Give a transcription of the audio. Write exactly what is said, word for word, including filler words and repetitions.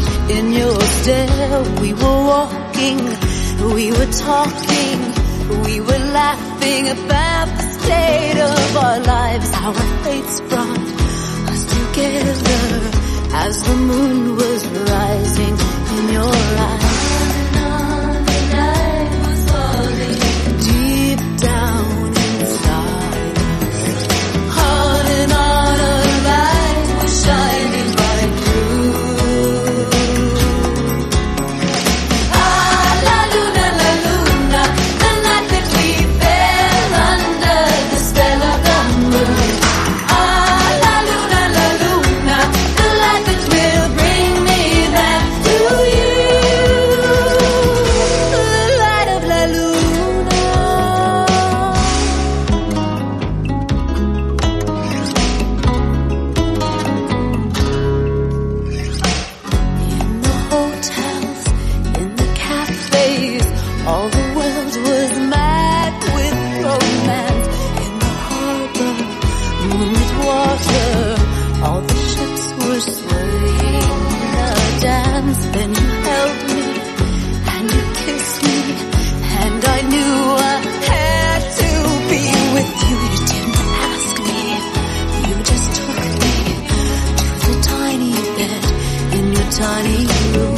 in your stare. We were walking, we were talking, we were laughing about the state of our lives. How our fates brought us together as the moon was rising in your eyes. On and on the night was falling deep down inside us. On and on a light was shining right through. Ah, la luna, la luna, the night that we fell under the spell of the moon. Ah, la luna, la luna, the light that will bring me back to you. The light of la luna. In the hotels, in the cafes, all the world was mad with romance. In the harbor, moonlit water, all the ships were swaying in a dance. Then you held me and you kissed me, and I knew I had to be with you. You didn't ask me, you just took me to the tiny bed in your tiny room.